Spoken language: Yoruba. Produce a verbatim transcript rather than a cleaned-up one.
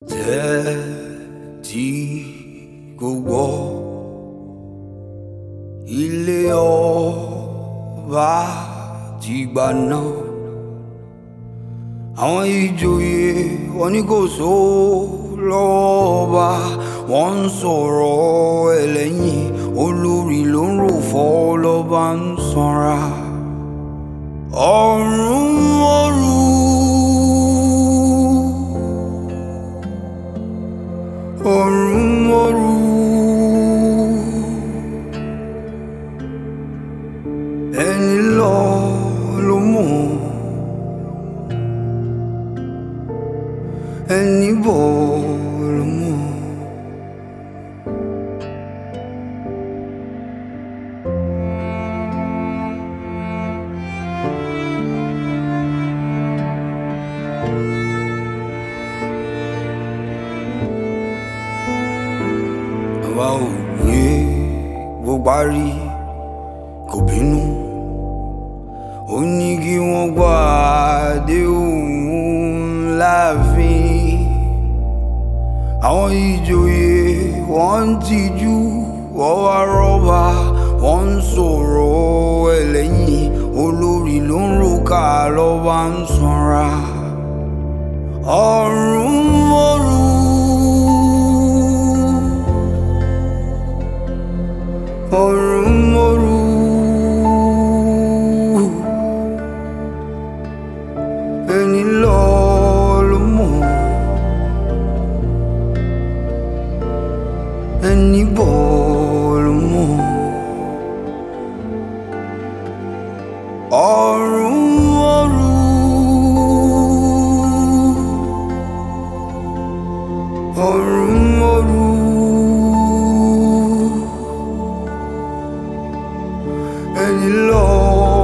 tẹ́tí kò gbọ́ ilé ọba ti gbà náà. Àwọn ìjòyè wọn ní kò sówó lọ́wọ́ ọba, wọ́n ń sọ̀rọ̀ ẹlẹ́yìn, olórí ló ń rò fọ́ lọ́ba ń sanra. Ọ̀run òru ọ̀run òru ẹni lọ ló mọ̀, ẹni bọ̀ ló mọ̀. Àwa ò gbé bó parí kò bínú, ó ní kí wọ́n gbọ́ àdéhùn láàfin. Àwọn ìjòyè wọ́n ń tijú, wọ́n wá rọ́bà, wọ́n ń sọ̀rọ̀ ẹlẹ́yìn, olórí ló ń ròkà lọ́ba ń sanra. Ọ̀run òru ọ̀run òru ẹni lọ ló mọ̀, ẹni bọ̀ ló mọ̀. Ọ̀run òru ọ̀run òru ẹni lọ